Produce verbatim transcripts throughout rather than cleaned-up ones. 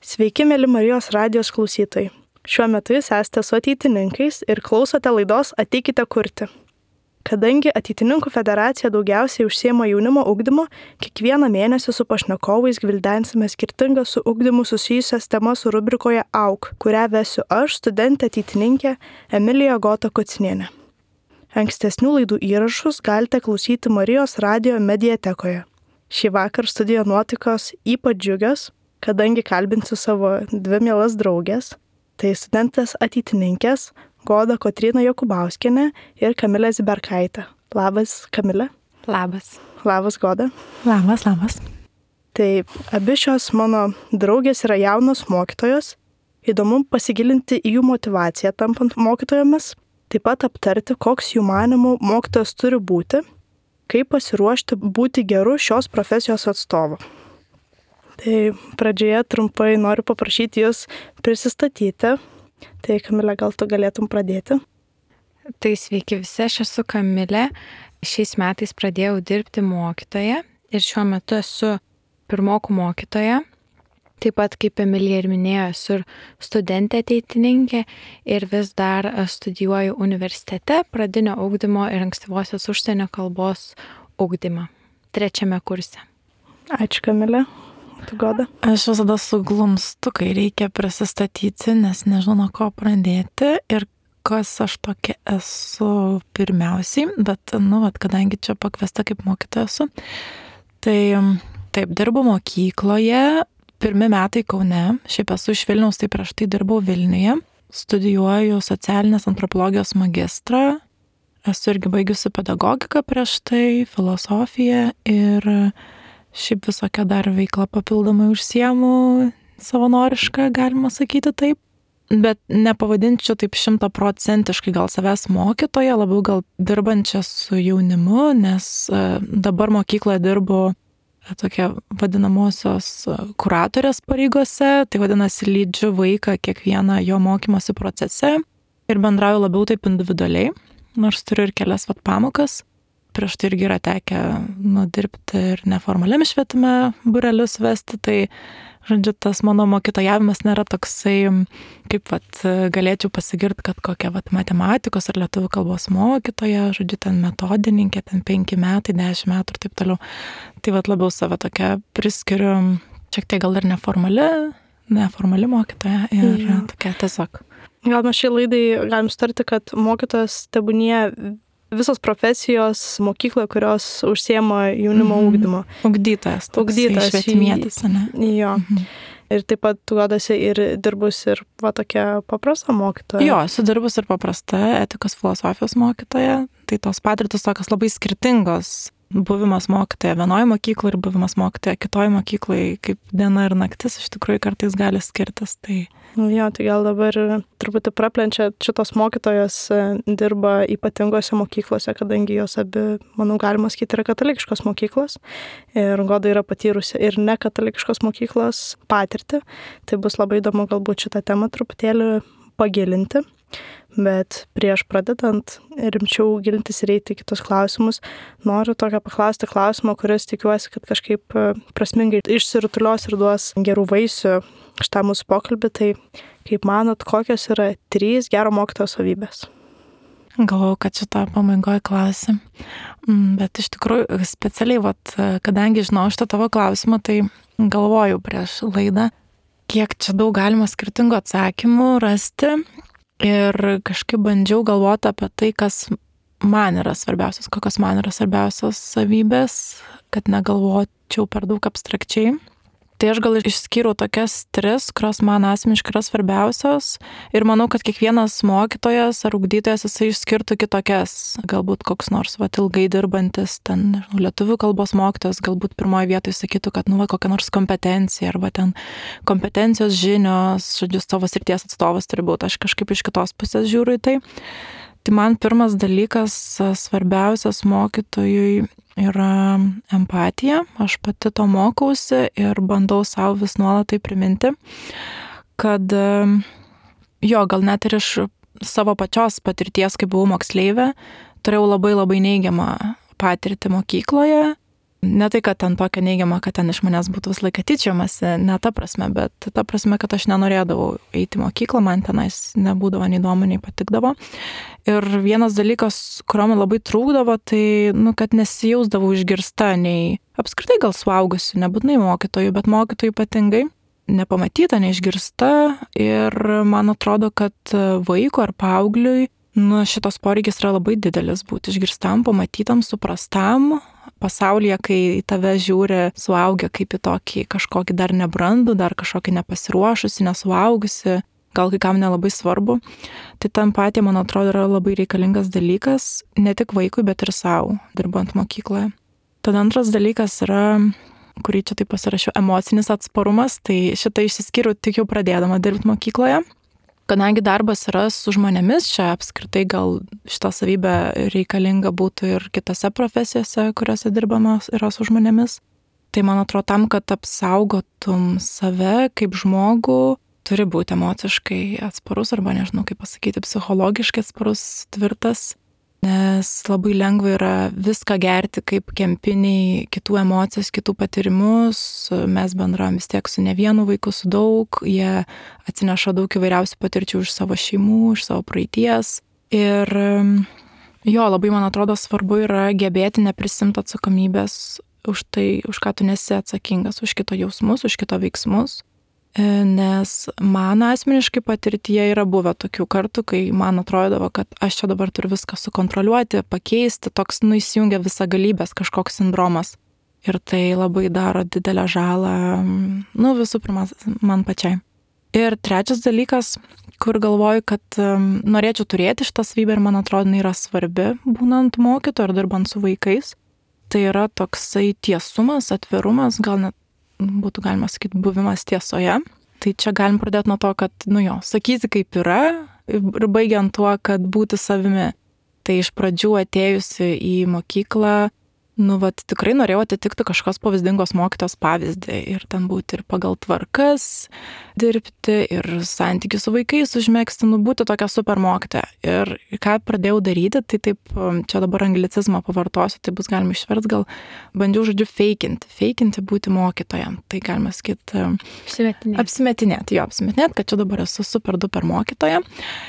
Sveiki, mėly Marijos radijos klausytojai. Šiuo metu jūs esate su ateitininkais ir klausote laidos Ateikite kurti. Kadangi Ateitininkų federacija daugiausiai užsiema jaunimo ugdymu, kiekvieną mėnesį su pašnekovais gvildensime skirtingas su ugdymu susijusias temas rubrikoje Auk, kurią vesiu aš, studentė ateitininkė Emilija Gota Kucinienė. Ankstesnių laidų įrašus galite klausyti Marijos radijo mediatekoje. Šį vakar studijo nuotaikos ypač džiugios, kadangi kalbinsiu savo dvi mielas draugės, tai studentės ateitininkės Goda Kotryna Jokubauskienė ir Kamilė Ziberkaitė. Labas, Kamilė. Labas. Labas, Goda. Labas, labas. Tai abi šios mano draugės yra jaunos mokytojos. Įdomu pasigilinti į jų motivaciją tampant mokytojomis, taip pat aptarti, koks jų manimų mokytojas turi būti, kaip pasiruošti būti geru šios profesijos atstovu. Tai pradžioje trumpai noriu paprašyti jūs prisistatyti. Tai Kamilė, gal tu galėtum pradėti? Tai sveiki visi, aš esu Kamilė. Šiais metais pradėjau dirbti mokytoja ir šiuo metu esu pirmokų mokytoja. Taip pat, kaip Emilija ir minėjo, esu ir studentė ateitininkė ir vis dar studijuoju universitete pradinio ugdymo ir ankstyvosios užsienio kalbos ugdymą. Trečiame kurse. Ačiū, Kamilė. Tu, Goda? Aš visada suglumstu, kai reikia prisistatyti, nes nežinau, nuo ko pradėti ir kas aš tokia esu pirmiausiai, bet, nu, vat, kadangi čia pakviesta kaip mokytoja esu, tai taip, dirbu mokykloje, pirmi metai Kaune, šiaip esu iš Vilniaus, tai prieš tai dirbau Vilniuje, studijuoju socialinės antropologijos magistrą, esu irgi baigusi pedagogiką prieš tai, filosofiją ir šiaip visokia dar veikla papildomai užsiemu, savanoriška, galima sakyti taip. Bet nepavadinčiau taip šimtaprocentiškai gal savęs mokytoja, labiau gal dirbančia su jaunimu, nes dabar mokykloje dirbu tokia vadinamosios kuratorės pareigose, tai vadinasi lydžiu vaiką kiekvieną jo mokymosi procese ir bendrauju labiau taip individualiai, nors turiu ir kelias vat pamokas. Prieš tai irgi yra tekę nudirbti ir neformaliam švietime būrelius vesti, tai, žodžiu, tas mano mokytojavimas nėra toksai, kaip vat, galėčiau pasigirti, kad kokia vat, matematikos ar lietuvių kalbos mokytoja, žodžiu, ten metodininkė, ten penki metai, dešimt metų ir taip toliau. Tai vat, labiau save tokia priskiriu, šiek tiek gal ir neformali, neformali mokytoja ir ja. Tokia tiesiog. Gal mes šį laidai galim sutarti, kad mokytojas tebūnie visos profesijos mokykloje, kurios užsiema jaunimo mm-hmm. ugdymo. Ugdytojas. Ugdytojas. Švietimietis, ne? Jo. Mm-hmm. Ir taip pat tu Godasi ir dirbus ir va tokia paprasta mokytoja. Jo, esu dirbus ir paprasta etikos filosofijos mokytoja. Tai tos patirtis tokios labai skirtingos. Buvimas mokytoja vienoje mokykloje ir buvimas mokytoja kitoje mokykloje, kaip diena ir naktis, iš tikrųjų kartais gali skirtis. Tai... Jo, tai gal dabar truputį praplenčia, šitos mokytojos dirba ypatingose mokyklose, kadangi jos abi, manau, galima sakyti, yra katalikiškos mokyklos. Ir Goda yra patyrusi ir ne katalikiškos mokyklos patirtį. Tai bus labai įdomu galbūt šitą temą truputėlį pagilinti. Bet prieš pradedant rimčiau gilintis ir eiti kitus klausimus, noriu tokią paklausti klausimą, kuris tikiuosi, kad kažkaip prasmingai išsirutulios ir duos gerų vaisių šitą mūsų pokalbį. Tai kaip manot, kokios yra trys gero mokytojo savybės? Galvojau, kad šitą pabaigoje klausim. Bet iš tikrųjų specialiai, vat, kadangi žinau šitą tavo klausimą, tai galvojau prieš laidą, kiek čia daug galima skirtingų atsakymų rasti. Ir kažkaip bandžiau galvoti apie tai, kas man yra svarbiausios, kokios man yra svarbiausios savybės, kad negalvočiau per daug abstrakčiai. Tai aš gal išskyriau tokias tris, kurios man asmeniškai yra svarbiausios ir manau, kad kiekvienas mokytojas ar ugdytojas jisai išskirtų kitokias. Galbūt koks nors vat, ilgai dirbantis, ten, nežinau, lietuvių kalbos mokytojas galbūt pirmoje vietoje sakytų, kad nu, va, kokia nors kompetencija arba ten kompetencijos žinios, žodžiu, savo srities atstovas turi būti. Aš kažkaip iš kitos pusės žiūriu į tai. Tai man pirmas dalykas svarbiausias mokytojui yra empatija. Aš pati to mokausi ir bandau savo vis nuolat tai priminti, kad jo, gal net ir iš savo pačios patirties, kai buvau moksleivė, turėjau labai labai neigiamą patirtį mokykloje Ne tai, kad ten tokia neigiama, kad ten iš manęs būtų vis laiką tyčiamasi, ne ta prasme, bet ta prasme, kad aš nenorėdavau eiti į mokyklą, man tenais nebūdavo nei įdomu, nei patikdavo. Ir vienas dalykas, kurio man labai trūkdavo, tai, nu, kad nesijausdavau išgirsta, nei apskritai gal suaugusių, nebūtinai mokytojų, bet mokytojų ypatingai, nepamatyta, neišgirsta. Ir man atrodo, kad vaiko ar paaugliui, nu, šitos poreikis yra labai didelis būti išgirstam, pamatytam, suprastam. Pasaulyje, kai į tave žiūri suaugę kaip į tokį kažkokį dar nebrandų, dar kažkokį nepasiruošusi, nesuaugusi, gal kai kam nelabai svarbu, tai ta empatija, man atrodo, yra labai reikalingas dalykas, ne tik vaikui, bet ir savo, dirbant mokykloje. Tada antras dalykas yra, kurį čia taip pasirašiau, emocinis atsparumas, tai šitą išsiskyriau tik jau pradėdama dirbti mokykloje. Kadangi darbas yra su žmonėmis, čia apskritai gal šitą savybę reikalinga būtų ir kitose profesijose, kuriuose dirbama yra su žmonėmis. Tai man atrodo tam, kad apsaugotum save kaip žmogų, turi būti emociškai atsparus arba nežinau kaip pasakyti, psichologiškai atsparus, tvirtas. Nes labai lengva yra viską gerti kaip kempiniai, kitų emocijas, kitų patyrimus. Mes bendravom vis tiek su ne vienu vaiku, su daug. Jie atsineša daug įvairiausių patirčių iš savo šeimų, iš savo praeities. Ir jo, labai man atrodo svarbu yra gebėti neprisimti atsakomybės už tai, už ką tu nesi atsakingas, už kito jausmus, už kito veiksmus. Nes man asmeniškai patirtyje yra buvę tokių kartų, kai man atrodavo, kad aš čia dabar turiu viską sukontroliuoti, pakeisti, toks nu įsijungia visagalybės kažkoks sindromas. Ir tai labai daro didelę žalą, nu visų pirma, man pačiai. Ir trečias dalykas, kur galvoju, kad um, norėčiau turėti šitą savybę ir man atrodo, jinai yra svarbi, būnant mokytoju ar dirbant su vaikais, tai yra toksai tiesumas, atvirumas, gal net būtų galima sakyti buvimas tiesoje. Tai čia galim pradėti nuo to, kad, nu jo, sakyti kaip yra ir baigiant tuo, kad būti savimi. Tai iš pradžių atėjusi į mokyklą, nu, vat, tikrai norėjau atitikti kažkokios pavyzdingos mokytos pavyzdį ir ten būti ir pagal tvarkas dirbti, ir santykių su vaikais užmegzti, nu, būti tokia super mokytoja. Ir ką pradėjau daryti, tai taip, čia dabar anglicizmą pavartosiu, tai bus galima išversti, gal bandžiau žodžiu feikinti, feikinti būti mokytoja. Tai galima sakyti, apsimetinėti. Apsimetinėti, jo, apsimetinėti, kad čia dabar esu super duper mokytoja.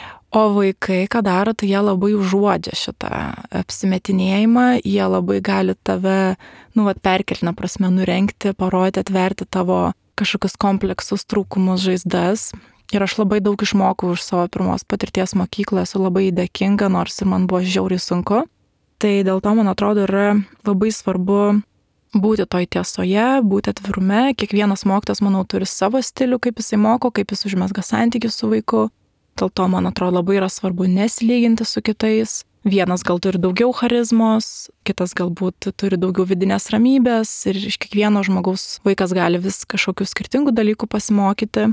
O vaikai, ką daro, tai jie labai užuodžia šitą apsimetinėjimą, jie labai gali tave, nu, vat, perkeltinę prasme nurengti, parodyti, atverti tavo kažkokius kompleksus, trūkumus, žaizdas. Ir aš labai daug išmokau iš savo pirmos patirties mokykloje, esu labai dėkinga, nors ir man buvo žiauriai sunku. Tai dėl to, man atrodo, yra labai svarbu būti toj tiesoje, būti atvirume. Kiekvienas mokytojas, manau, turi savo stilių, kaip jisai moko, kaip jis užmezga santykius su vaiku. Dėl to, man atrodo, labai yra svarbu nesilyginti su kitais. Vienas gal turi daugiau charizmos, kitas galbūt turi daugiau vidinės ramybės ir iš kiekvieno žmogaus vaikas gali vis kažkokių skirtingų dalykų pasimokyti.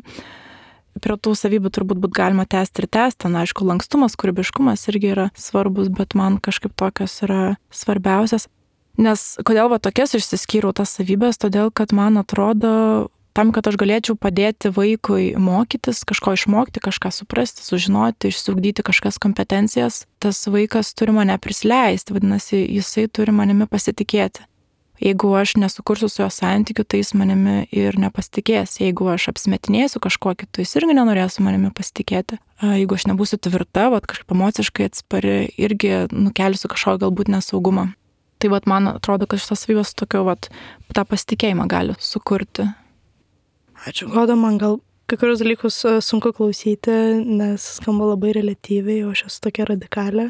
Prie tų savybių turbūt būt galima tęsti ir tęsti. Na, aišku, lankstumas, kūrybiškumas irgi yra svarbus, bet man kažkaip tokios yra svarbiausias. Nes kodėl va tokias išsiskyriau tas savybės, todėl kad man atrodo, tam, kad aš galėčiau padėti vaikui mokytis, kažko išmokti, kažką suprasti, sužinoti, išsiugdyti kažkas kompetencijas, tas vaikas turi mane prisileisti, vadinasi, jisai turi manimi pasitikėti. Jeigu aš nesukursiu su jo santykiu, tai jis manimi ir nepasitikės. Jeigu aš apsimetinėsiu kažkuo kitu, jis irgi nenorės manimi pasitikėti. Jeigu aš nebūsiu tvirta, vat, kažkaip emociškai atspari, irgi nukelsiu kažko galbūt nesaugumą. Tai vat, man atrodo, kad šitas savybės tokio vat, tą pasitikėjimą gali sukurti. Ačiū, Goda, man gal kai kurios dalykus sunku klausyti, nes skamba labai reliatyviai, o aš esu tokia radikalė,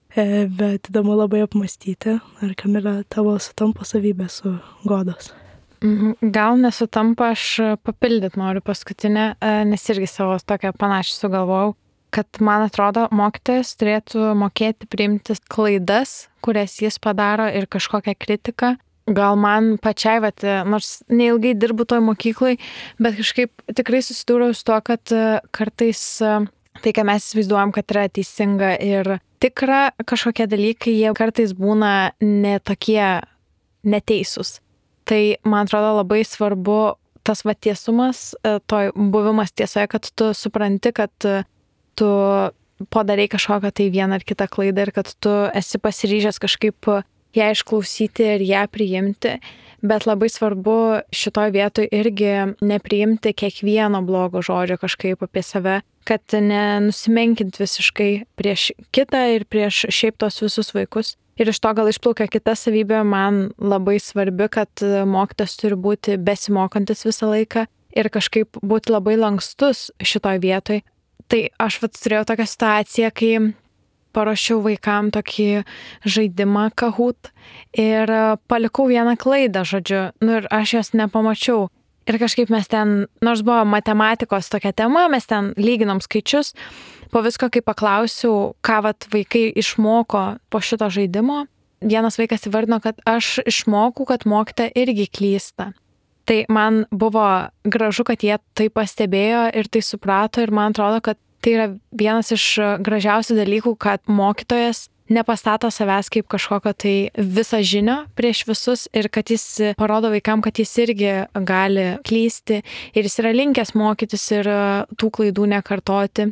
bet įdomu labai apmastyti. Ar Kamilė, tavo sutampa savybė su Godos? Gal nesutampa, aš papildyt noriu paskutinę, nes irgi savo tokią panašią sugalvojau, kad man atrodo, mokytojas turėtų mokėti priimti klaidas, kurias jis padaro ir kažkokią kritiką. Gal man pačiai, vat, nors neilgai dirbu toj mokyklai, bet kažkaip tikrai susidūriau su to, kad kartais tai, ką mes įsivaizduojam, kad yra teisinga ir tikra kažkokie dalykai, jie kartais būna ne tokie neteisūs. Tai, man atrodo, labai svarbu tas va tiesumas, toj buvimas tiesoje, kad tu supranti, kad tu padarai kažkokią tai vieną ar kitą klaidą ir kad tu esi pasiryžęs kažkaip ją išklausyti ir ją priimti, bet labai svarbu šitoj vietoj irgi nepriimti kiekvieno blogo žodžio kažkaip apie save, kad nenusimenkint visiškai prieš kitą ir prieš šiaip tos visus vaikus. Ir iš to gal išplaukia kita savybė, man labai svarbi, kad mokytojas turi būti besimokantis visą laiką ir kažkaip būti labai lankstus šitoj vietoj. Tai aš vat turėjau tokią situaciją, kai parašiau vaikam tokį žaidimą Kahoot ir palikau vieną klaidą, žodžiu, nu ir aš jos nepamačiau. Ir kažkaip mes ten, nors buvo matematikos tokia tema, mes ten lyginom skaičius, po visko, kai paklausiau, ką vat vaikai išmoko po šito žaidimo, vienas vaikas įvardino, kad aš išmokau, kad mokytoja irgi klysta. Tai man buvo gražu, kad jie tai pastebėjo ir tai suprato ir man atrodo, kad tai yra vienas iš gražiausių dalykų, kad mokytojas nepastato savęs kaip kažkokio tai visažinio prieš visus ir kad jis parodo vaikam, kad jis irgi gali klysti ir jis yra linkęs mokytis ir tų klaidų nekartoti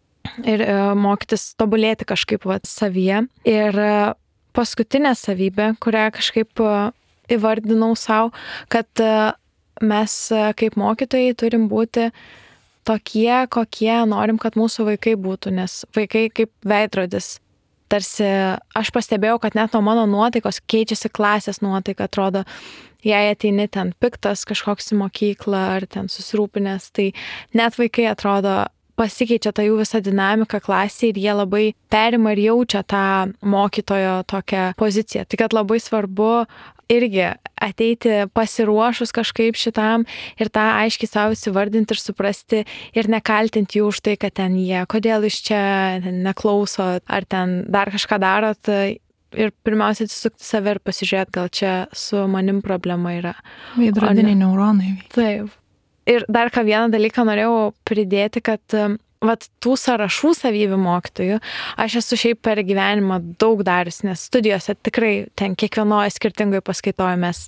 ir mokytis tobulėti kažkaip va, savyje. Ir paskutinė savybė, kurią kažkaip įvardinau savo, kad mes kaip mokytojai turim būti tokie, kokie norim, kad mūsų vaikai būtų, nes vaikai kaip veidrodis. Tarsi aš pastebėjau, kad net nuo mano nuotaikos keičiasi klasės nuotaika, atrodo, jei ateini ten piktas kažkoks į mokyklą ar ten susirūpinęs, tai net vaikai atrodo pasikeičia ta jų visa dinamika klasėje ir jie labai perima ir jaučia tą mokytojo tokią poziciją. Tai kad labai svarbu irgi ateiti pasiruošus kažkaip šitam ir tą aiškiai savo įsivardinti ir suprasti ir nekaltinti jų už tai, kad ten jie, kodėl iš čia neklauso ar ten dar kažką darot. Ir pirmiausia atsisukti save ir pasižiūrėti, gal čia su manim problema yra. Veidrodiniai ne... neuronai. Taip. Ir dar ką vieną dalyką norėjau pridėti, kad vat, tų sąrašų savybių mokytojų aš esu šiaip per gyvenimą daug darius, nes studijose tikrai ten kiekvienoje skirtingoje paskaitoje mes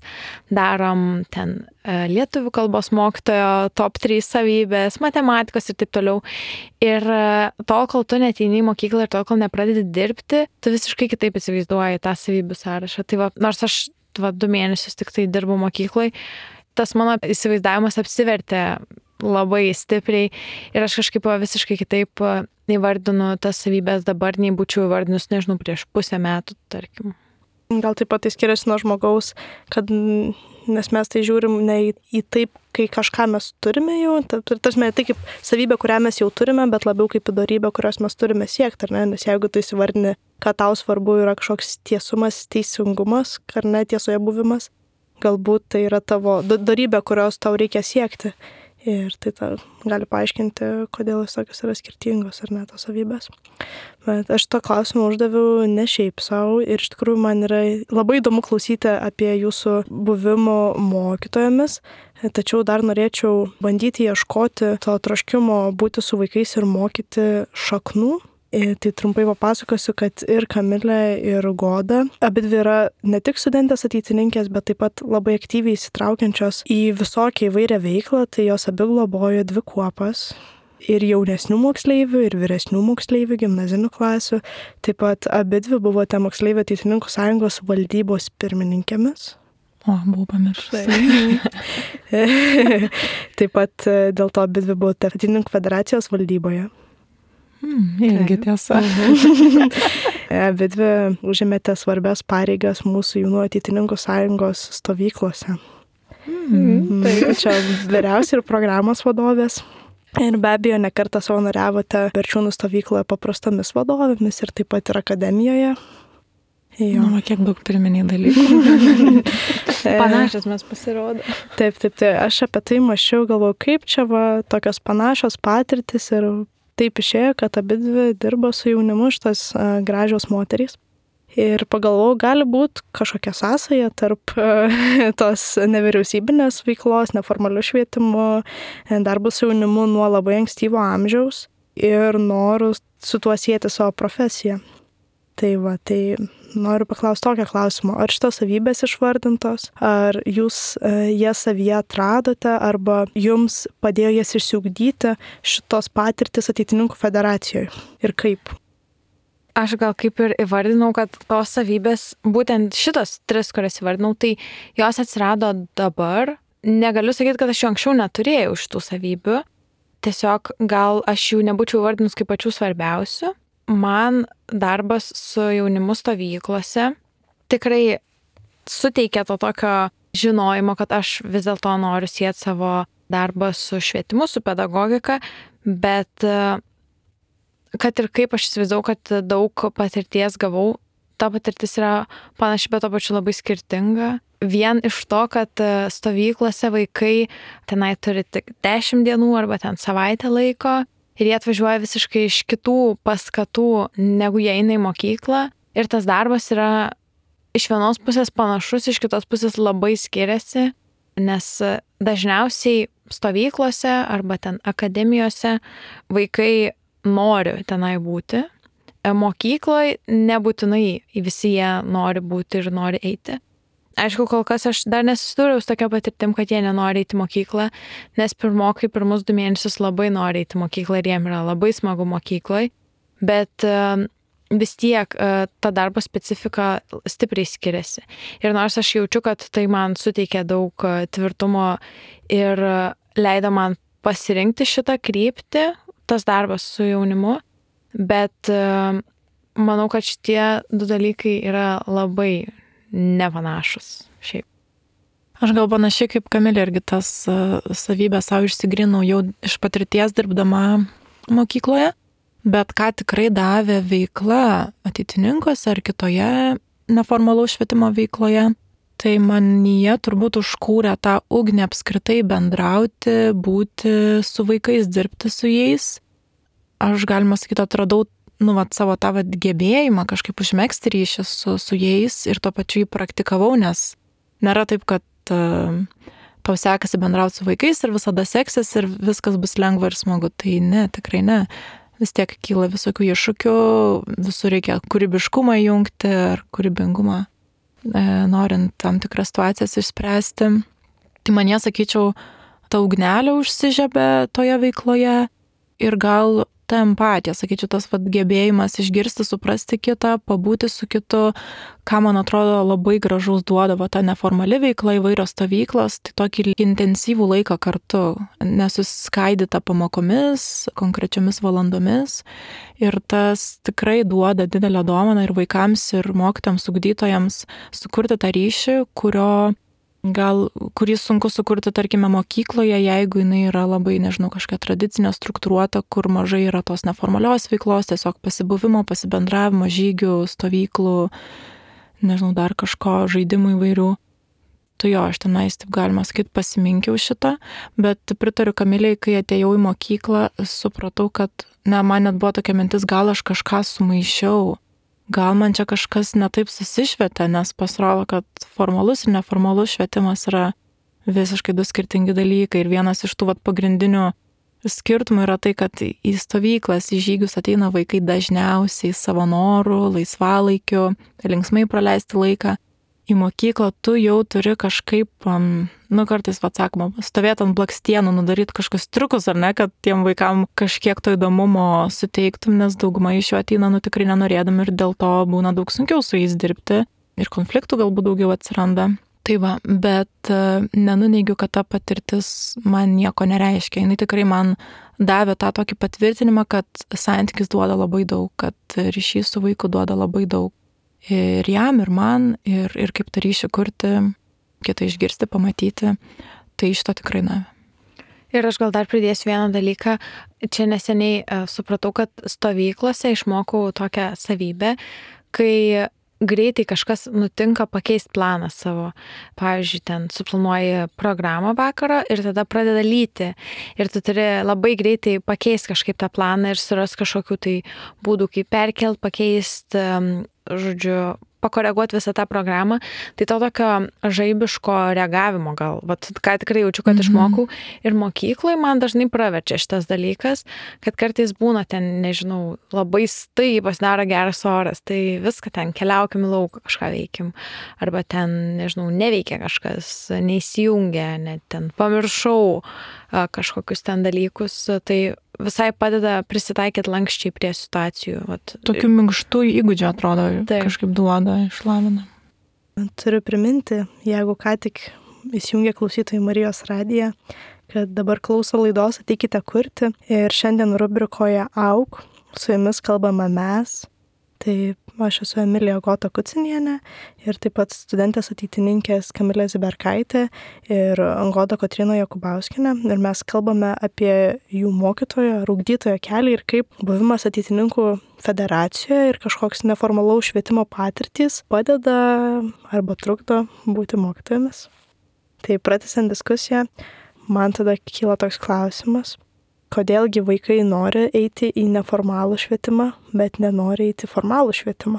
darom ten lietuvių kalbos mokytojo top trys savybės, matematikos ir taip toliau. Ir tol, kol tu neteini į mokyklą ir tol, kol nepradedi dirbti, tu visiškai kitaip įsivaizduoji tą savybių sąrašą. Tai va, nors aš va, du mėnesius tik tai dirbu mokyklai, tas mano įsivaizdavimas apsivertė labai stipriai ir aš kažkaip visiškai kitaip įvardinu tas savybės dabar, nei būčiau įvardinus, nežinau, prieš pusę metų, tarkim. Gal taip pat tai skiriasi nuo žmogaus, kad, nes mes tai žiūrim ne į, į taip, kai kažką mes turime jau, tarsi ne tai kaip savybė, kurią mes jau turime, bet labiau kaip į dorybę, kurios mes turime siekti, ar ne? Nes jeigu tai įsivardini, kad tau svarbu yra kažkoks tiesumas, teisingumas, ar ne tiesoje buvimas, galbūt tai yra tavo dorybė, kurios tau reikia siekti. Ir tai ta, gali paaiškinti, kodėl jis tokios yra skirtingos ar ne tos savybės. Bet aš to klausimą uždaviau ne šiaip savo ir iš tikrųjų man yra labai įdomu klausyti apie jūsų buvimo mokytojomis, tačiau dar norėčiau bandyti ieškoti to troškimo būti su vaikais ir mokyti šaknų. Tai trumpai papasakosiu, kad ir Kamilė, ir Goda, abidvi yra ne tik studentės ateitininkės, bet taip pat labai aktyviai įsitraukiančios į visokią įvairią veiklą, tai jos abi globojo dvi kuopas, ir jaunesnių moksleivių, ir vyresnių moksleivių, gimnazinių klasių. Taip pat abidvi buvote moksleivių ateitininkų sąjungos valdybos pirmininkėmis. O, buvau pamiršusi. Taip pat dėl to abidvi buvote ateitininkų federacijos valdyboje. Hmm, irgi tiesa. Abidvi užėmėte svarbias pareigas mūsų jaunų ateitininkų sąjungos stovyklose. Mm. Tai čia vyriausia ir programos vadovės. Ir be abejo, nekartą savanoriavote Berčiūnų stovykloje paprastomis vadovėmis ir taip pat ir akademijoje. Jo, nu, kiek daug pirminiai dalykų. Panašios mes pasirodo. Taip, taip, taip. Aš apie tai mąsčiau, galvoju, kaip čia va tokios panašios patirtis ir taip išėjo, kad abidvi dirbo su jaunimu šitas uh, gražios moterys. Ir pagalvojau, gali būti kažkokia sąsaja tarp uh, tos nevyriausybinės veiklos, neformalių švietimų, darbų su jaunimu nuo labai ankstyvo amžiaus ir norų su tuo sieti savo profesiją. Tai va, tai noriu paklausti tokio klausimo, ar šitos savybės išvardintos, ar jūs uh, jas savyje atradote, arba jums padėjo jas išsiugdyti šitos patirtis ateitininkų federacijoje ir kaip? aš gal kaip ir įvardinau, kad tos savybės, būtent šitos tris, kurias įvardinau, tai jos atsirado dabar. Negaliu sakyti, kad aš jų anksčiau neturėjau šitų savybių. Tiesiog gal aš jų nebūčiau įvardinus kaip pačių svarbiausių. Man darbas su jaunimu stovyklose tikrai suteikia to tokio žinojimo, kad aš vis dėlto noriu sieti savo darbą su švietimu, su pedagogika, bet kad ir kaip aš įsivaizdavau, kad daug patirties gavau, ta patirtis yra panaši, bet to pačiu labai skirtinga. Vien iš to, kad stovyklose vaikai tenai turi tik dešimt dienų arba ten savaitę laiko ir jie atvažiuoja visiškai iš kitų paskatų, negu jie eina į mokyklą. Ir tas darbas yra iš vienos pusės panašus, iš kitos pusės labai skiriasi, nes dažniausiai stovyklose arba ten akademijose vaikai nori tenai būti. Mokykloje nebūtinai visi jie nori būti ir nori eiti. Aišku, kol kas aš dar nesusidūriau su tokia patirtim, kad jie nenori eiti į mokyklą, nes pirmokai pirmus du mėnesius labai nori eiti į mokyklą ir jiem yra labai smagu mokykloje, bet vis tiek ta darbo specifika stipriai skiriasi. Ir nors aš jaučiu, kad tai man suteikia daug tvirtumo ir leido man pasirinkti šitą kryptį, tas darbas su jaunimu, bet manau, kad šitie du dalykai yra labai nepanašus šiaip. Aš gal panašiai kaip Kamilė irgi tas savybės savo išsigrinau jau iš patirties dirbdama mokykloje, bet ką tikrai davė veikla ateitininkuose ar kitoje neformalaus švietimo veikloje, tai manyje turbūt užkūrė tą ugnį apskritai bendrauti, būti su vaikais, dirbti su jais. Aš, galima sakyti, atradau nu, vat, savo tą vat, gebėjimą kažkaip užmegzti ryšį su, su jais ir tuo pačiu jį praktikavau, nes nėra taip, kad uh, tau sekasi bendrauti su vaikais ir visada seksis ir viskas bus lengva ir smagu. Tai ne, tikrai ne. Vis tiek kyla visokių iššūkių, visur reikia kūrybiškumą jungti ar kūrybingumą, e, norint tam tikras situacijas išspręsti. Tai man jie, sakyčiau, ta ugnelė užsižiebė toje veikloje ir gal ta empatija, sakyčiau, tas vat, gebėjimas išgirsti, suprasti kitą, pabūti su kitu, ką man atrodo labai gražaus duodavo ta neformali veikla, įvairios stovyklos, tai tokį intensyvų laiką kartu, nesuskaidyta pamokomis, konkrečiomis valandomis ir tas tikrai duoda didelę dovaną ir vaikams, ir mokytojams, ugdytojams sukurti tą ryšį, kurio gal, kurį sunku sukurti, tarkime, mokykloje, jeigu jinai yra labai, nežinau, kažkokia tradicinė, struktūruota, kur mažai yra tos neformalios veiklos, tiesiog pasibuvimo, pasibendravimo, žygių, stovyklų, nežinau, dar kažko, žaidimų įvairių. Tai jo, aš tenais, taip galima sakyti, pasiminkiau šitą, bet pritariu Kamilei, kai atėjau į mokyklą, supratau, kad, ne, man net buvo tokia mintis, gal aš kažką sumaišiau. Gal man čia kažkas netaip susišvietė, nes pasirodo, kad formalus ir neformalus švietimas yra visiškai du skirtingi dalykai. Ir vienas iš tų vat, pagrindinių skirtumų yra tai, kad į stovyklas, į žygius ateina vaikai dažniausiai savo norų, laisvalaikiu, linksmai praleisti laiką. Į mokyklą tu jau turi kažkaip, nu kartais, vat sakoma, stovėti ant blakstienų, nudaryti kažkokius triukus, ar ne, kad tiem vaikam kažkiek to įdomumo suteiktum, nes dauguma iš jų ateina, nu tikrai nenorėdami ir dėl to būna daug sunkiau su jais dirbti ir konfliktų galbūt daugiau atsiranda. Tai va, bet nenuneigiu, kad ta patirtis man nieko nereiškia. Jis tikrai man davė tą tokį patvirtinimą, kad santykis duoda labai daug, kad ryšys su vaiku duoda labai daug. Ir jam, ir man, ir, ir kaip tą ryšį kurti, kitą išgirsti, pamatyti, tai šito tikrai na. Ir aš gal dar pridėsiu vieną dalyką. Čia neseniai uh, supratau, kad stovyklose išmokau tokią savybę, kai greitai kažkas nutinka pakeisti planą savo. Pavyzdžiui, ten suplanuoji programą vakaro ir tada pradeda lyti. Ir tu turi labai greitai pakeisti kažkaip tą planą ir suras kažkokių tai būdų, kaip perkelt, pakeisti, um, žodžiu, pakoreguoti visą tą programą, tai to tokio žaibiško reagavimo gal, vat, ką tikrai jaučiu, kad mm-hmm. išmokau. Ir mokykloje man dažnai praverčia šitas dalykas, kad kartais būna ten, nežinau, labai stai pasidaro geras oras, tai viską ten keliaukim į lauką, kažką veikim. Arba ten, nežinau, neveikia kažkas, neįsijungia, net ten pamiršau kažkokius ten dalykus, tai visai padeda prisitaikyti lankščiai prie situacijų. Vat. Tokių minkštų įgūdžių atrodo Taip. kažkaip duoda, išlavina. Turiu priminti, jeigu ką tik įsijungia klausytojai Marijos radiją, kad dabar klauso laidos Ateikite kurti ir šiandien rubrikoje Auk su jumis kalbame mes. Tai aš esu Emilija Gota Kucinienė ir taip pat studentės ateitininkės Kamilė Ziberkaitė ir Goda Kotryna Jokubauskienė. Ir mes kalbame apie jų mokytojo, ugdytojo kelią ir kaip buvimas ateitininkų federacijoje ir kažkoks neformalaus švietimo patirtys padeda arba trukdo būti mokytojomis. Tai pratęsiant diskusiją, man tada kyla toks klausimas. Kodėlgi vaikai nori eiti į neformalų švietimą, bet nenori eiti į formalų švietimą?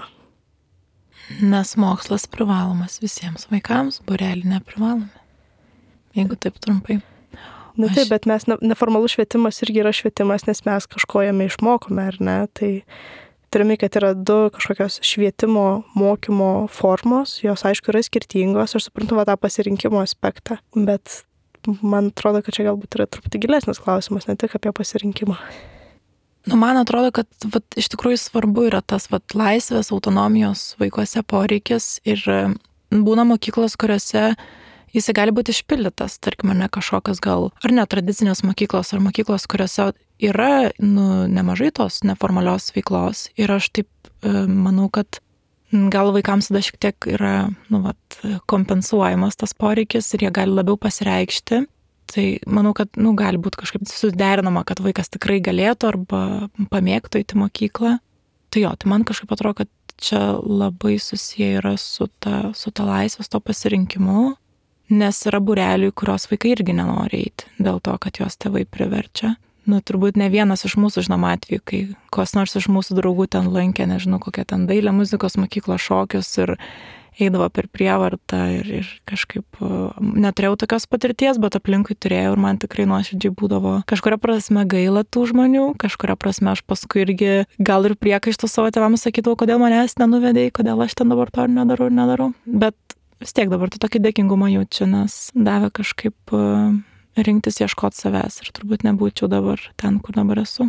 Nes mokslas privalomas visiems vaikams, būrelį neprivalome. Jeigu taip trumpai. Na Aš... taip, bet mes neformalus švietimas irgi yra švietimas, nes mes kažko jame išmokome, ar ne? Tai turime, kad yra du kažkokios švietimo, mokymo formos, jos aišku yra skirtingos, aš suprantu va tą pasirinkimo aspektą, bet man atrodo, kad čia galbūt yra truputį gilesnis klausimas, ne tik apie pasirinkimą. Nu, man atrodo, kad vat, iš tikrųjų svarbu yra tas vat, laisvės, autonomijos vaikuose poreikis ir būna mokyklos, kuriuose jis gali būti išpildytas, tarkim, ne kažkokios gal, ar netradicinės mokyklos, ar mokyklos, kuriuose yra nu, nemažai tos neformalios veiklos. Ir aš taip manau, kad gal vaikams tada šiek tiek yra nu, vat, kompensuojamas tas poreikis ir jie gali labiau pasireikšti. Tai manau, kad nu, gali būti kažkaip suderinama, kad vaikas tikrai galėtų arba pamėgtų eiti mokyklą. Tai jo, tai man kažkaip atrodo, kad čia labai susiję yra su ta, su ta laisvės to pasirinkimu, nes yra būrelių, kurios vaikai irgi nenori eiti dėl to, kad jos tėvai priverčia. Nu, turbūt ne vienas iš mūsų žinom atveju, kai kas nors iš mūsų draugų ten lankė, nežinau, kokią ten dailę muzikos mokyklos šokius ir eidavo per prievartą ir, ir kažkaip neturėjau tokios patirties, bet aplinkui turėjau ir man tikrai nuoširdžiai būdavo kažkuria prasme gaila tų žmonių, kažkuria prasme aš paskui irgi gal ir priekaištų savo tėvams sakydavau, kodėl manęs nenuvedėjai, kodėl aš ten dabar to ir nedarau ir nedarau, bet vis tiek dabar tu tokį dėkingumą jaučiu, nes davė kažkaip rinktis ieškoti savęs ir turbūt nebūčiau dabar ten, kur dabar esu.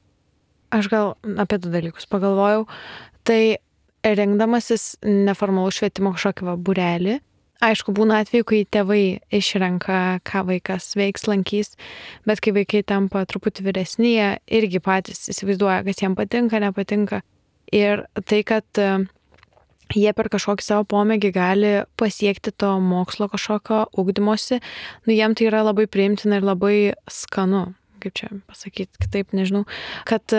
Aš gal apie du dalykus pagalvojau. Tai rinkdamasis neformalų švietimo kažkokį va būrelį, aišku, būna atveju, kai tėvai išrenka, ką vaikas veiks, lankys, bet kai vaikai tampa truputį vyresni, jie irgi patys įsivaizduoja, kas jiems patinka, nepatinka. Ir tai, kad jie per kažkokį savo pomėgį gali pasiekti to mokslo kažkokio ugdymosi, nu jiem tai yra labai priimtina ir labai skanu, kaip čia pasakyti, kitaip nežinau, kad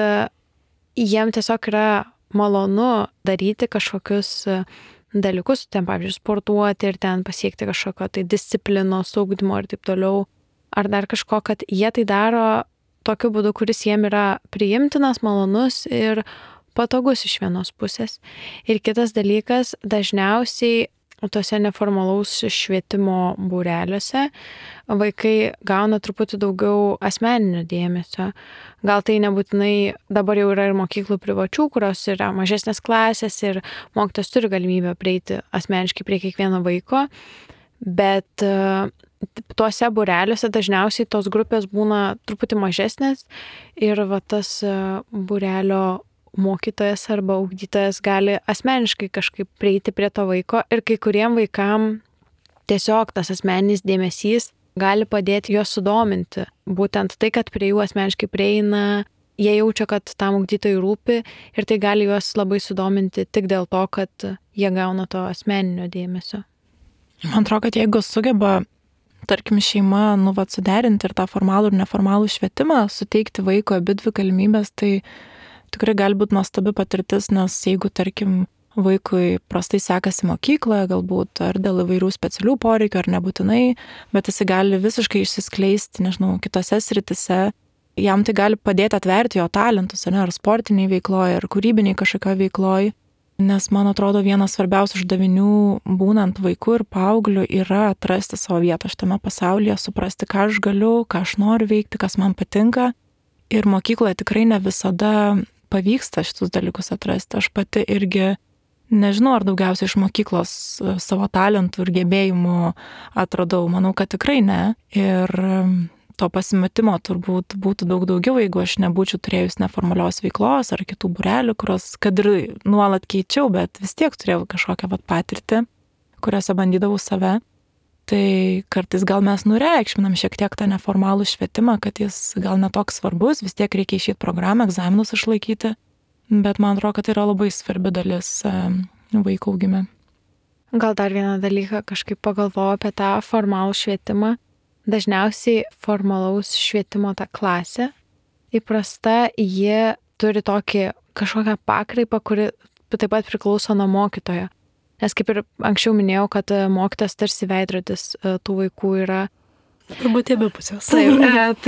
jiem tiesiog yra malonu daryti kažkokius dalykus, ten pavyzdžiui sportuoti ir ten pasiekti kažkokio tai disciplinos ugdymo ir taip toliau, ar dar kažko, kad jie tai daro tokiu būdu, kuris jiem yra priimtinas, malonus ir patogus iš vienos pusės. Ir kitas dalykas, dažniausiai tose neformalaus švietimo būreliuose vaikai gauna truputį daugiau asmeninio dėmesio. Gal tai nebūtinai dabar jau yra ir mokyklų privačių, kurios yra mažesnės klasės ir mokytojas turi galimybę prieiti asmeniškai prie kiekvieno vaiko, bet tuose būreliuose dažniausiai tos grupės būna truputį mažesnės ir va tas būrelio mokytojas arba ugdytojas gali asmeniškai kažkaip prieiti prie to vaiko ir kai kuriem vaikam tiesiog tas asmeninis dėmesys gali padėti juos sudominti. Būtent tai, kad prie jų asmeniškai prieina, jie jaučia, kad tam ugdytojui rūpi ir tai gali juos labai sudominti tik dėl to, kad jie gauna to asmeninio dėmesio. Man atrodo, kad jeigu sugeba, tarkim, šeima, nu, vat, suderinti ir tą formalų ir neformalų švietimą, suteikti vaiko abidvi galimybės, tai tikrai gali būti nuostabi patirtis, nes jeigu, tarkim, vaikui prastai sekasi mokykloje, galbūt ar dėl įvairių specialių poreikių, ar nebūtinai, bet jis gali visiškai išsiskleisti, nežinau, kitose sritise, jam tai gali padėti atverti jo talentus, ar, ne, ar sportiniai veikloje, ar kūrybiniai kažkokio veikloje, nes man atrodo vienas svarbiausių uždavinių būnant vaiku ir paaugliu yra atrasti savo vietą šitame pasaulyje, suprasti, ką aš galiu, ką aš noriu veikti, kas man patinka. Ir mokykloje tikrai ne visada pavyksta šitus dalykus atrasti. Aš pati irgi nežinau, ar daugiausiai iš mokyklos savo talentų ir gebėjimų atradau. Manau, kad tikrai ne. Ir to pasimetimo turbūt būtų daug daugiau, jeigu aš nebūčiau turėjus neformalios veiklos ar kitų būrelių, kurios, kad ir nuolat keičiau, bet vis tiek turėjau kažkokią vat patirtį, kuriuose bandydavau save. Tai kartais gal mes nureikšminam šiek tiek tą neformalų švietimą, kad jis gal netoks svarbus, vis tiek reikia išeiti programą, egzaminus išlaikyti, bet man atrodo, kad tai yra labai svarbi dalis vaiko augime. Gal dar vieną dalyką kažkaip pagalvojau apie tą formalų švietimą. Dažniausiai formalaus švietimo ta klasė įprasta, jie turi tokį kažkokią pakraipą, kuri taip pat priklauso nuo mokytojo. Nes kaip ir anksčiau minėjau, kad mokytas tarsi veidrodis tų vaikų yra. Turbūt abi pusės. Taip,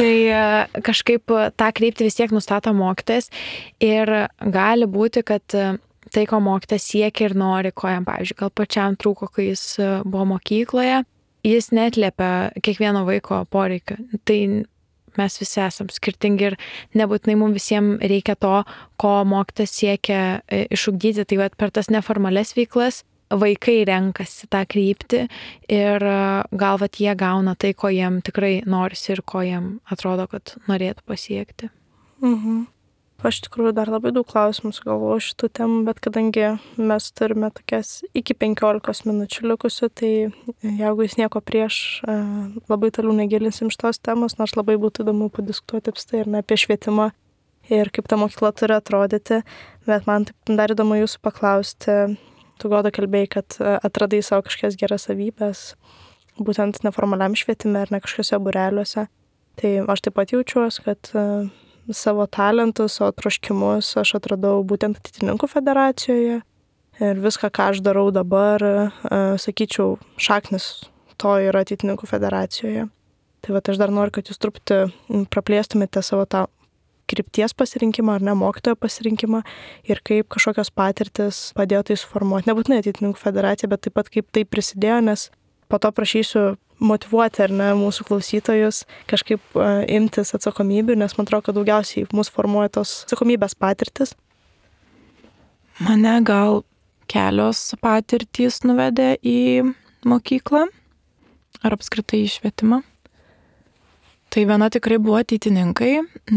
tai kažkaip tą kryptį vis tiek nustato mokytas ir gali būti, kad tai, ko mokytas siekia ir nori, ko jam, pavyzdžiui, gal pačiam trūko, kai jis buvo mokykloje, jis neatliepia kiekvieno vaiko poreikio. Tai mes visi esam skirtingi ir nebūtinai mums visiems reikia to, ko mokytas siekia išugdyti. Tai vat, per tas neformales veiklas vaikai renkasi tą kryptį ir gal vat, jie gauna tai, ko jiem tikrai norisi ir ko jiem atrodo, kad norėtų pasiekti. Mhm. Aš tikrųjų dar labai daug klausimų sugalvoju šitų temų, bet kadangi mes turime tokias iki penkiolikos minučių likusių, tai jeigu jūs nieko prieš, labai toliau negilinsim šitos temos, nors labai būtų įdomu padiskutuoti apstai ir ne apie švietimą ir kaip ta mokykla turi atrodyti, bet man taip dar įdomu jūsų paklausti. Tu, Goda, kalbėjai, kad atradai savo kažkokias geras savybės, būtent neformaliam švietime ar ne kažkokiuose būreliuose. Tai aš taip pat jaučiuosi, kad savo talentus, savo troškimus aš atradau būtent Ateitininkų federacijoje ir viską, ką aš darau dabar, sakyčiau, šaknis to yra Ateitininkų federacijoje. Tai va, aš dar noriu, kad jūs truputį praplėstumėte savo tą krypties pasirinkimą ar ne mokytojo pasirinkimą ir kaip kažkokios patirtis padėjo tai suformuoti. Nebūtinai Ateitininkų federacija, bet taip pat kaip tai prisidėjo, nes po to prašysiu motyvuoti ar ne mūsų klausytojus kažkaip uh, imtis atsakomybių, nes man atrodo, kad daugiausiai mūsų formuoja tos atsakomybės patirtis. Mane gal kelios patirtys nuvedė į mokyklą ar apskritai į švietimą. Tai viena tikrai buvo ateitininkai,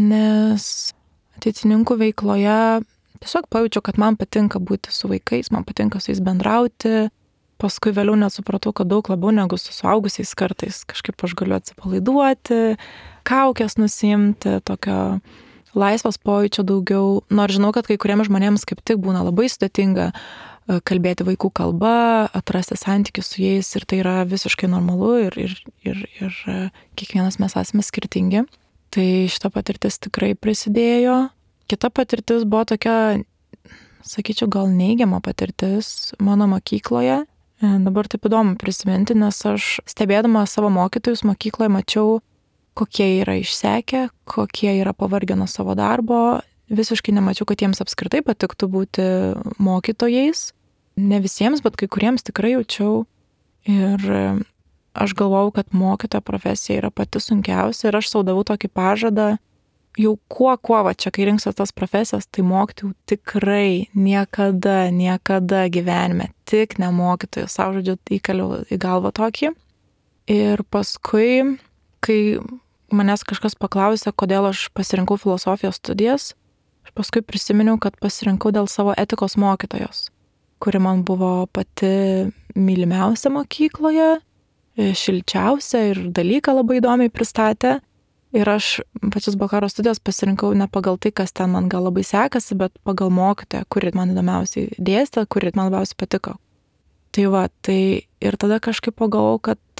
nes ateitininkų veikloje tiesiog pajaučiau, kad man patinka būti su vaikais, man patinka su jais bendrauti. Paskui vėliau net supratau, kad daug labiau negu su suaugusiais kartais kažkaip aš galiu atsipalaiduoti, kaukės nusimti, tokio laisvos pojūčio daugiau. Nors žinau, kad kai kuriems žmonėms kaip tik būna labai sudėtinga kalbėti vaikų kalba, atrasti santykius su jais ir tai yra visiškai normalu ir, ir, ir, ir kiekvienas mes esame skirtingi. Tai šita patirtis tikrai prisidėjo. Kita patirtis buvo tokia, sakyčiau, gal neigiama patirtis mano mokykloje. Dabar taip įdomu prisiminti, nes aš stebėdama savo mokytojus mokykloje mačiau, kokie yra išsekę, kokie yra pavargę nuo savo darbo. Visiškai nemačiau, kad jiems apskritai patiktų būti mokytojais. Ne visiems, bet kai kuriems tikrai jaučiau. Ir aš galvojau, kad mokytojo profesija yra pati sunkiausia ir aš sau davau tokį pažadą, jau kuo, kuo, va čia, kai rinksiu tas profesijas, tai mokyti tikrai niekada, niekada gyvenime, tik ne mokytojų, savo žodžiu, įkaliau į galvą tokį. Ir paskui, kai manęs kažkas paklausė, kodėl aš pasirinkau filosofijos studijas, aš paskui prisiminiau, kad pasirinkau dėl savo etikos mokytojos, kuri man buvo pati mylimiausia mokykloje, šilčiausia ir dalyką labai įdomiai pristatė. Ir aš pačias bakaro studijas pasirinkau ne pagal tai, kas ten man gal labai sekasi, bet pagal mokytoją, kuri man įdomiausiai dėstė, kuri man labiausiai patiko. Tai va, tai ir tada kažkaip pagalvojau, kad,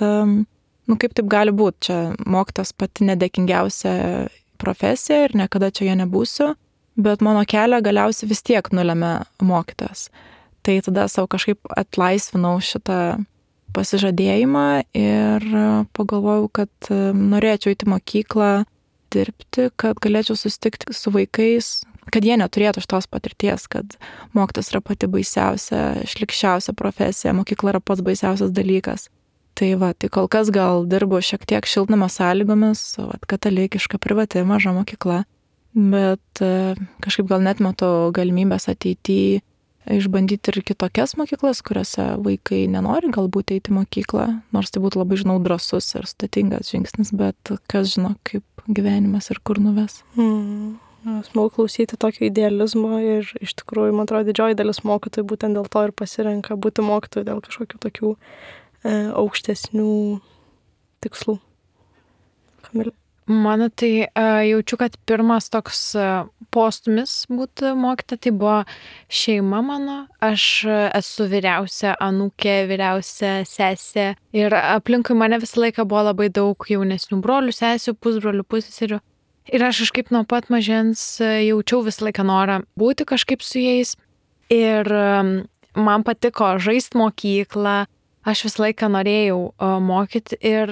nu kaip taip gali būti, čia mokytas pati nedėkingiausia profesija ir niekada čia jo nebūsiu, bet mano kelią galiausiai vis tiek nulėmė mokytas. Tai tada savo kažkaip atlaisvinau šitą pasižadėjimą ir pagalvojau, kad norėčiau eiti į mokyklą, dirbti, kad galėčiau susitikti su vaikais, kad jie neturėtų šitos patirties, kad mokytas yra pati baisiausia, šlikščiausia profesija, mokykla yra pats baisiausias dalykas. Tai va, tai kol kas gal dirbu šiek tiek šiltnamio sąlygomis, va, katalikiška, privati, maža mokykla, bet kažkaip gal net matau galimybės ateityje išbandyti ir kitokias mokyklas, kuriuose vaikai nenori galbūt eiti į mokyklą, nors tai būtų labai, žinau, drąsus ir sudėtingas žingsnis, bet kas žino, kaip gyvenimas ir kur nuves. Mm. Smagu klausyti tokio idealizmo ir iš tikrųjų, man atrodo, didžioji dalis mokytojų būtent dėl to ir pasirenka būti mokytojų dėl kažkokių tokių e, aukštesnių tikslų. Kamilė. Mano tai uh, jaučiu, kad pirmas toks uh, postumis būti mokyta, tai buvo šeima mano. Aš uh, esu vyriausia anūkė, vyriausia sesė ir aplinkui mane visą laiką buvo labai daug jaunesnių brolių, sesių, pusbrolių, pusseserių. Ir aš kažkaip nuo pat mažens jaučiau visą laiką norą būti kažkaip su jais. Ir man patiko žaisti mokyklą, aš visą laiką norėjau mokyti ir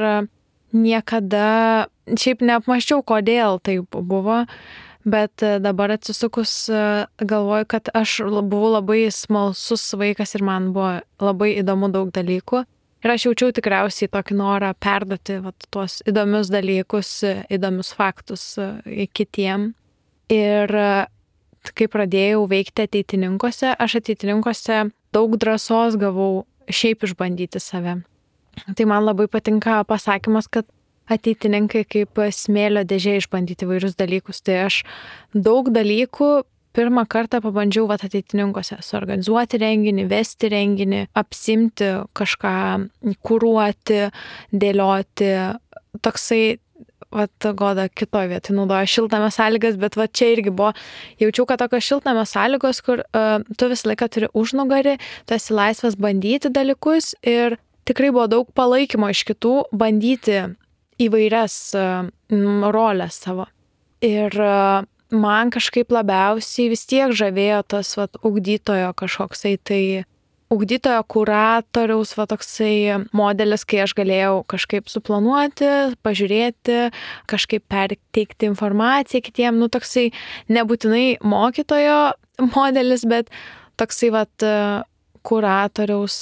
niekada, šiaip neapmąsčiau, kodėl taip buvo, bet dabar atsisukus galvoju, kad aš buvau labai smalsus vaikas ir man buvo labai įdomu daug dalykų. Ir aš jaučiau tikriausiai tokį norą perduoti vat, tuos įdomius dalykus, įdomius faktus kitiem. Ir kai pradėjau veikti ateitininkuose, aš ateitininkuose daug drąsos gavau šiaip išbandyti save. Tai man labai patinka pasakymas, kad ateitininkai kaip smėlio dėžė išbandyti vairius dalykus. Tai aš daug dalykų pirmą kartą pabandžiau vat ateitininkuose suorganizuoti renginį, vesti renginį, apsimti kažką, kuruoti, dėlioti. Toksai, vat Goda kitoj vietoj naudoja šiltnamio sąlygas, bet vat čia irgi buvo, jaučiau, kad tokios šiltnamio sąlygos, kur uh, tu visą laiką turi užnugarį, tu esi laisvas bandyti dalykus ir tikrai buvo daug palaikymo iš kitų bandyti įvairias uh, rolės savo. Ir uh, man kažkaip labiausiai vis tiek žavėjo tas vat, ugdytojo kažkoksai, tai ugdytojo kuratoriaus va, toksai modelis, kai aš galėjau kažkaip suplanuoti, pažiūrėti, kažkaip perteikti informaciją kitiem, nu toksai nebūtinai mokytojo modelis, bet toksai vat, kuratoriaus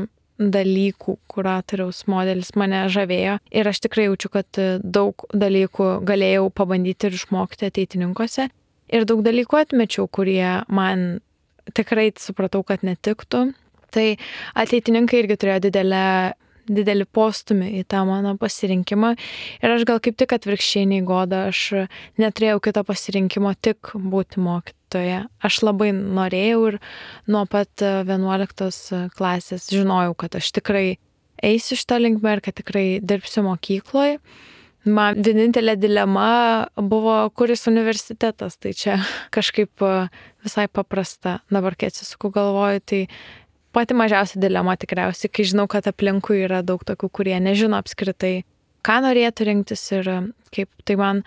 dalykų, kuratoriaus modelis mane žavėjo ir aš tikrai jaučiu, kad daug dalykų galėjau pabandyti ir išmokti ateitininkuose ir daug dalykų atmečiau, kurie man tikrai supratau, kad netiktų. Tai ateitininkai irgi turėjo didelę, didelį postumį į tą mano pasirinkimą ir aš gal kaip tik atvirkščiai nei Goda, aš neturėjau kito pasirinkimo tik būti mokytoja. Aš labai norėjau ir nuo pat vienuoliktos klasės žinojau, kad aš tikrai eisiu šitą linkmę ir kad tikrai dirbsiu mokykloje. Man vienintelė dilema buvo, kuris universitetas, tai čia kažkaip visai paprasta. Dabar, kai atsisuku galvoju, tai pati mažiausia dilema tikriausiai, kai žinau, kad aplinkui yra daug tokių, kurie nežino apskritai, ką norėtų rinktis ir kaip. Tai man,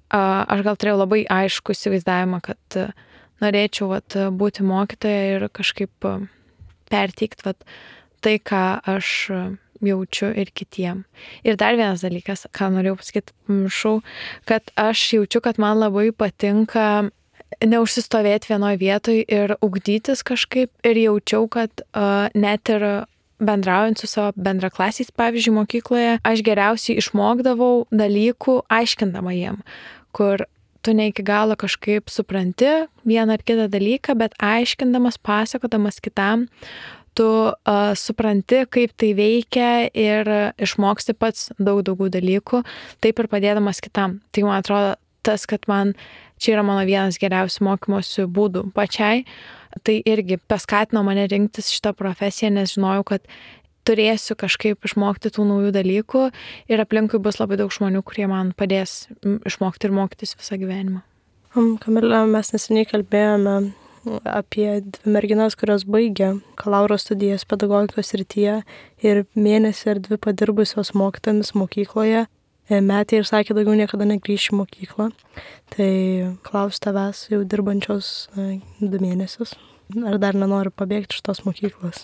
aš gal turėjau labai aišku įsivaizdavimą, kad norėčiau vat, būti mokytoja ir kažkaip perteikti vat, tai, ką aš jaučiu ir kitiem. Ir dar vienas dalykas, ką norėjau pasakyti, pamiršau, kad aš jaučiu, kad man labai patinka neužsistovėti vienoje vietoje ir ugdytis kažkaip ir jaučiau, kad uh, net ir bendraujant su savo bendraklasiais, pavyzdžiui, mokykloje, aš geriausiai išmokdavau dalykų aiškindama jiem, kur tu ne iki galo kažkaip supranti vieną ar kitą dalyką, bet aiškindamas, pasakodamas kitam, tu uh, supranti, kaip tai veikia ir išmoksti pats daug daugiau dalykų, taip ir padėdamas kitam. Tai man atrodo, tas, kad man čia yra mano vienas geriausių mokymosi būdų pačiai, tai irgi paskatino mane rinktis šitą profesiją, nes žinojau, kad turėsiu kažkaip išmokti tų naujų dalykų ir aplinkui bus labai daug žmonių, kurie man padės išmokti ir mokytis visą gyvenimą. Kamilė, mes neseniai kalbėjome apie dvi merginas, kurios baigė bakalauro studijas pedagogikos srityje ir mėnesį ar dvi padirbusios mokytojomis mokykloje metė ir sakė, daugiau niekada negrįš į mokyklą. Tai klausiu tavęs, jau dirbančios du mėnesius, ar dar nenori pabėgti iš tos mokyklos?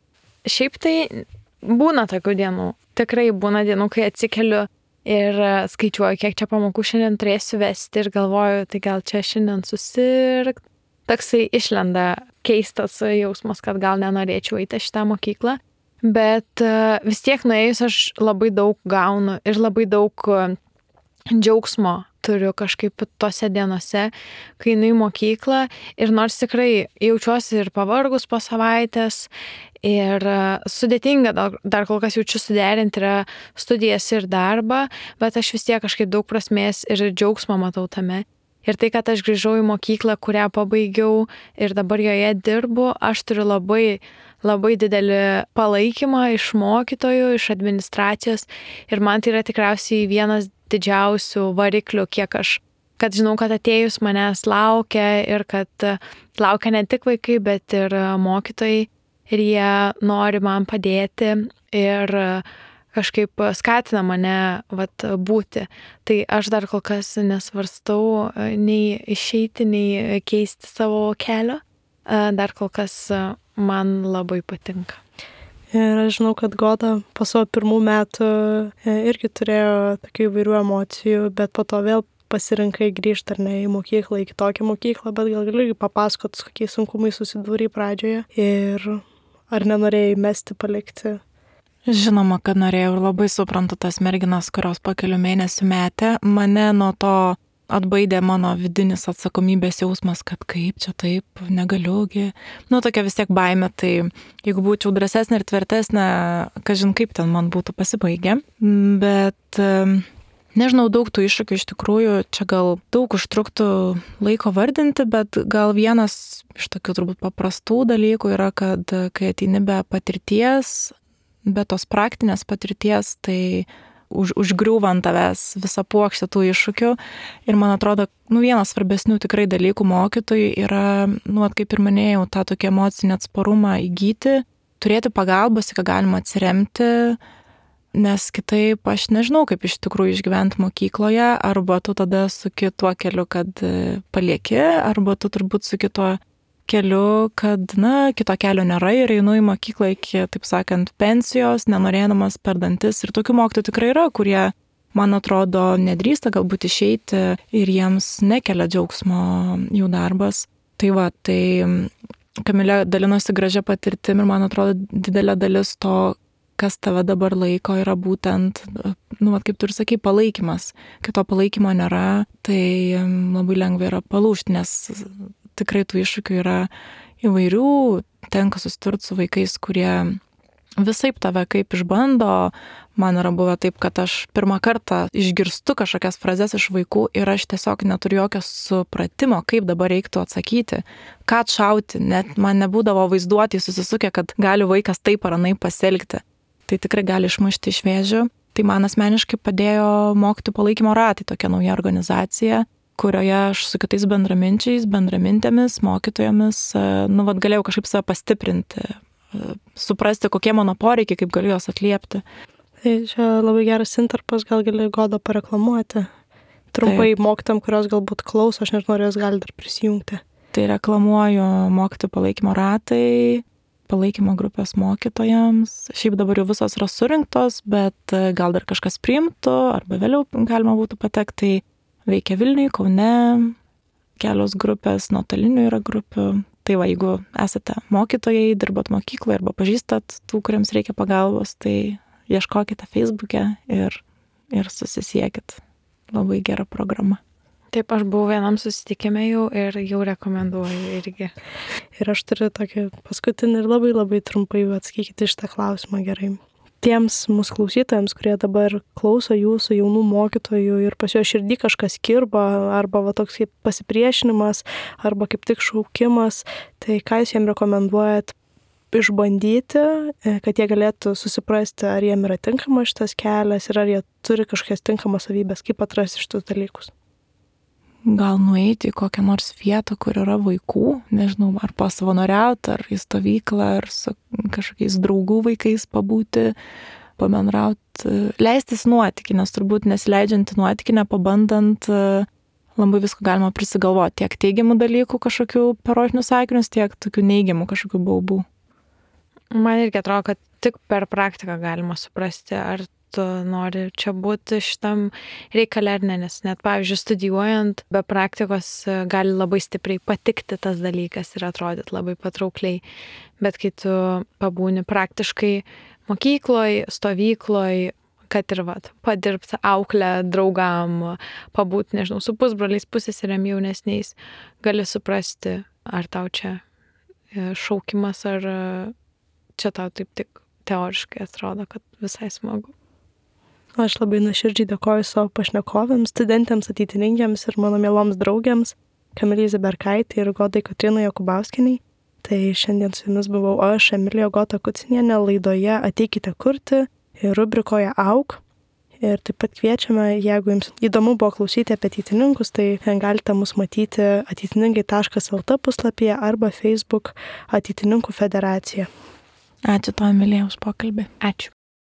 Šiaip tai būna tokių dienų. Tikrai būna dienų, kai atsikeliu ir skaičiuoju, kiek čia pamokų šiandien turėsiu vesti ir galvoju, tai gal čia šiandien susirgt. Toksai išlenda keistas jausmas, kad gal nenorėčiau eiti šitą mokyklą. Bet vis tiek nuėjus aš labai daug gaunu ir labai daug džiaugsmo turiu kažkaip tose dienose, kai einu į mokyklą ir nors tikrai jaučiuosi ir pavargus po savaitės ir sudėtinga, dar, dar kol kas jaučiu suderinti yra studijas ir darbą, bet aš vis tiek kažkaip daug prasmės ir džiaugsmo matau tame. Ir tai, kad aš grįžau į mokyklą, kurią pabaigiau ir dabar joje dirbu, aš turiu labai, labai didelį palaikymą iš mokytojų, iš administracijos ir man tai yra tikriausiai vienas didžiausių variklių, kiek aš, kad žinau, kad atėjus manęs laukia ir kad laukia ne tik vaikai, bet ir mokytojai ir jie nori man padėti ir kažkaip skatina mane vat, būti. Tai aš dar kol kas nesvarstau nei išeiti, nei keisti savo kelio. Dar kol kas man labai patinka. Ir aš žinau, kad Goda po savo pirmų metų irgi turėjo tokių įvairių emocijų, bet po to vėl pasirinkai grįžti ar ne į mokyklą, į kitokią mokyklą, bet gal gali papasakot, su kokiais sunkumais susidūrei pradžioje ir ar nenorėjai mesti, palikti? Žinoma, kad norėjau ir labai suprantu tas merginas, kurios po kelių mėnesių metė. Mane nuo to atbaidė mano vidinis atsakomybės jausmas, kad kaip čia taip, negaliugi. Nu, tokia vis tiek baimė, tai jeigu būčiau drąsesnė ir tvirtesnė, kažin kaip ten man būtų pasibaigę. Bet nežinau, daug tų iššūkių iš tikrųjų, čia gal daug užtruktų laiko vardinti, bet gal vienas iš tokių turbūt paprastų dalykų yra, kad kai ateini be patirties, be tos praktinės patirties, tai Už, užgriūva ant tavęs visą puokštę tų iššūkių. Ir man atrodo, nu, vienas svarbesnių tikrai dalykų mokytojui yra, nu, at, kaip ir minėjau, tą tokį emocinį atsparumą įgyti, turėti pagalbos, ką galima atsiremti, nes kitaip aš nežinau, kaip iš tikrųjų išgyventi mokykloje, arba tu tada suki tuo keliu, kad palieki, arba tu turbūt suki tuo keliu, kad, na, kito kelio nėra ir einu į mokyklą iki, taip sakant, pensijos, nenorėdamas per dantis. Ir tokių mokytojų tikrai yra, kurie, man atrodo, nedrįsta galbūt išeiti ir jiems nekelia džiaugsmo jų darbas. Tai va, tai Kamilė dalinosi gražia patirtim ir man atrodo didelė dalis to, kas tave dabar laiko, yra būtent, nu, va, kaip tu ir sakai, palaikymas. Kai to palaikymo nėra, tai labai lengva yra palūžti, nes tikrai tų iššūkių yra įvairių, tenka susidurti su vaikais, kurie visaip tave kaip išbando. Man yra buvę taip, kad aš pirmą kartą išgirstu kažkokias frazes iš vaikų ir aš tiesiog neturiu jokio supratimo, kaip dabar reiktų atsakyti, ką atšauti, net man nebūdavo vaizduoti susisukę, kad gali vaikas taip ar anaip pasielgti. Tai tikrai gali išmušti iš vėžių. Tai man asmeniškai padėjo mokytojų palaikymo ratai, tokia nauja organizacija, kurioje aš su kitais bendraminčiais, bendramintėmis, mokytojomis, nu, vat, galėjau kažkaip save pastiprinti, suprasti, kokie mano poreikiai, kaip galiu juos atliepti. Tai čia labai geras intarpas, gal gali Godą pareklamuoti. Trumpai Taip. Mokytam, kurios galbūt klauso, aš nežinau, ar jos gali dar prisijungti. Tai reklamuoju mokytojų palaikymo ratai, palaikymo grupės mokytojams. Šiaip dabar jau visos yra surinktos, bet gal dar kažkas priimtų, arba vėliau galima būtų patekti. Veikia Vilniuje, Kaune, kelios grupės, nuotolinių yra grupių. Tai va, jeigu esate mokytojai, dirbat mokykloje arba pažįstat tų, kuriems reikia pagalbos, tai ieškokite Facebook'e ir, ir susisiekit. Labai gera programa. Taip, aš buvau vienam susitikime jau ir jau rekomenduoju irgi. Ir aš turiu tokį paskutinį ir labai labai trumpai atsakykite šitą klausimą gerai. Tiems mūsų klausytojams, kurie dabar klauso jūsų jaunų mokytojų ir pas jo širdį kažkas kirba, arba va, toks kaip pasipriešinimas, arba kaip tik šaukimas, tai ką jūs jiems rekomenduojat išbandyti, kad jie galėtų susiprasti, ar jiems yra tinkamas šitas kelias ir ar jie turi kažkokias tinkamas savybės, kaip atrasti šitus dalykus? Gal nueiti į kokią nors vietą, kur yra vaikų, nežinau, ar pasavanoriauti, ar į stovyklą, ar su kažkokiais draugų vaikais pabūti, pabendrauti, leistis nuotykį, nes turbūt nesileidžiant į nuotykį, nepabandant, labai visko galima prisigalvoti, tiek teigiamų dalykų kažkokių parodinių sakinius, tiek tokių neigiamų kažkokių baubų. Man irgi atrodo, kad tik per praktiką galima suprasti, ar tu nori čia būti šitam reikale ar ne, nes net, pavyzdžiui, studijuojant be praktikos gali labai stipriai patikti tas dalykas ir atrodyti labai patraukliai, bet kai tu pabūni praktiškai mokykloj, stovykloj, kad ir vat, padirbti auklę draugam, pabūti, nežinau, su pusbroliais, pusseserėm jaunesniais, gali suprasti, ar tau čia šaukimas, ar čia tau taip tik teoriškai atrodo, kad visai smagu. Aš labai nuoširdžiai dėkoju savo pašnekovėms, studentėms, ateitininkėms ir mano mieloms draugėms, Kamilei Ziberkaitei ir Godai Kotrynai Jokubauskienei. Tai šiandien su jumis buvau aš, Emilija Gota Kucinienė, laidoje Ateikite kurti ir rubrikoje Auk. Ir taip pat kviečiame, jeigu jums įdomu buvo klausyti apie ateitininkus, tai galite mus matyti ateitininkai taškas el tė puslapyje arba Facebook Ateitininkų federacija. Ačiū tau, Emilija, už pokalbį. Ačiū.